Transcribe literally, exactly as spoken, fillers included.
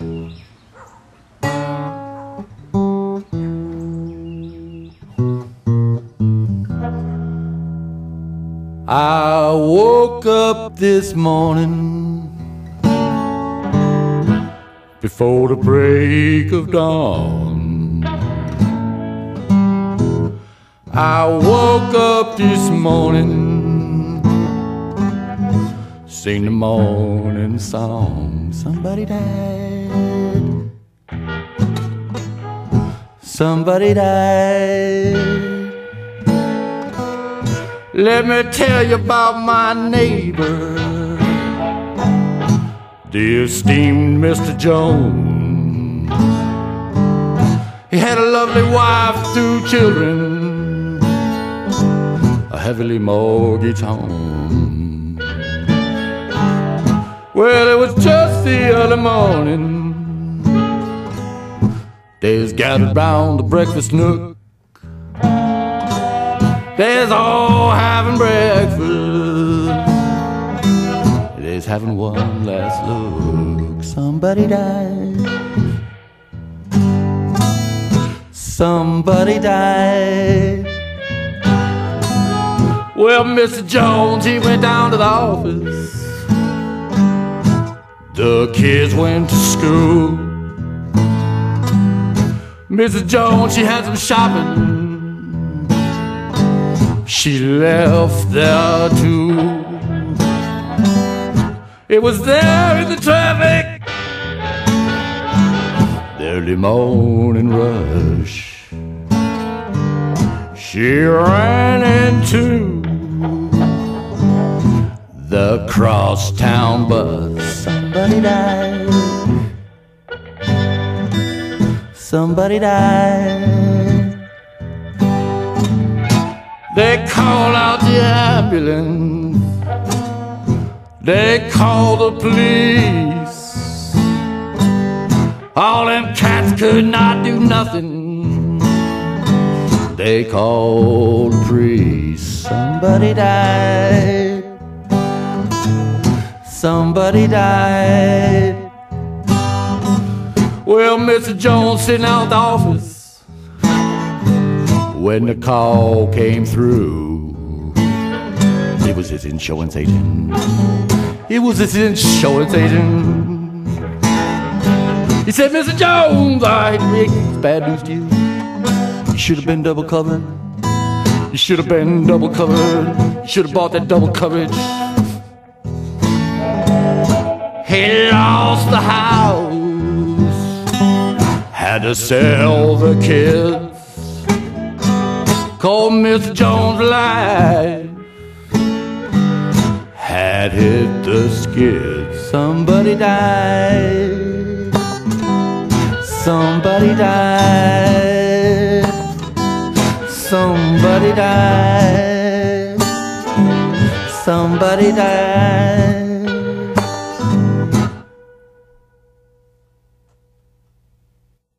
I woke up this morning before the break of dawn. I woke up this morning, sing the morning song. Somebody died, somebody died. Let me tell you about my neighbor, the esteemed Mister Jones. He had a lovely wife, two children, a heavily mortgaged home. Well, it was just the early morning, they was gathered round the breakfast nook. They's all having breakfast, they's having one last look. Somebody died, somebody died. Well, Mister Jones, he went down to the office, the kids went to school. Missus Jones, she had some shopping, she left there too. It was there in the traffic, the early morning rush. She ran into the crosstown bus. Somebody died, somebody died. They called out the ambulance, they called the police. All them cats could not do nothing, they called the priest. Somebody died, somebody died. Well, Mister Jones sitting out the office when the call came through. It was his insurance agent, it was his insurance agent. He said, Mister Jones, I hate to break this bad news to you. You should have been double covered, you should have been double covered, you should have bought that double coverage. He lost the house, had to sell the kids. Called Mister Jones' life had hit the skids. Somebody died, somebody died, somebody died, somebody died.